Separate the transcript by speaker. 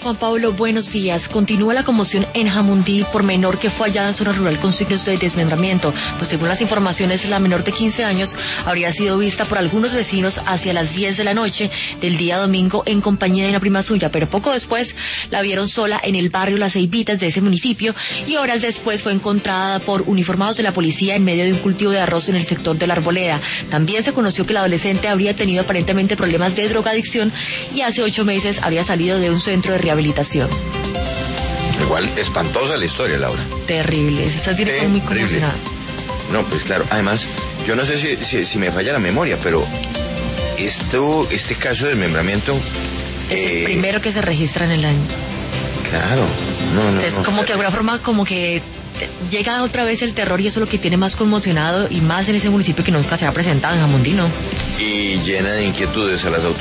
Speaker 1: Juan Pablo, buenos días. Continúa la conmoción en Jamundí por menor que fue hallada en zona rural con signos de desmembramiento. Pues según las informaciones, la menor de 15 años habría sido vista por algunos vecinos hacia las 10 de la noche del día domingo en compañía de una prima suya, pero poco después la vieron sola en el barrio Las Ceibitas de ese municipio y horas después fue encontrada por uniformados de la policía en medio de un cultivo de arroz en el sector de la Arboleda. También se conoció que la adolescente habría tenido aparentemente problemas de drogadicción y hace 8 meses habría salido de un centro de rehabilitación.
Speaker 2: Igual espantosa la historia, Laura.
Speaker 1: Terrible, se está muy conmocionada.
Speaker 2: No, pues claro, además, yo no sé si me falla la memoria, pero este caso de desmembramiento...
Speaker 1: Es el primero que se registra en el año.
Speaker 2: Claro,
Speaker 1: Entonces, como que de alguna forma, como que llega otra vez el terror y eso es lo que tiene más conmocionado y más en ese municipio que nunca se ha presentado en Jamundí, ¿no?
Speaker 2: Y llena de inquietudes a las autoridades.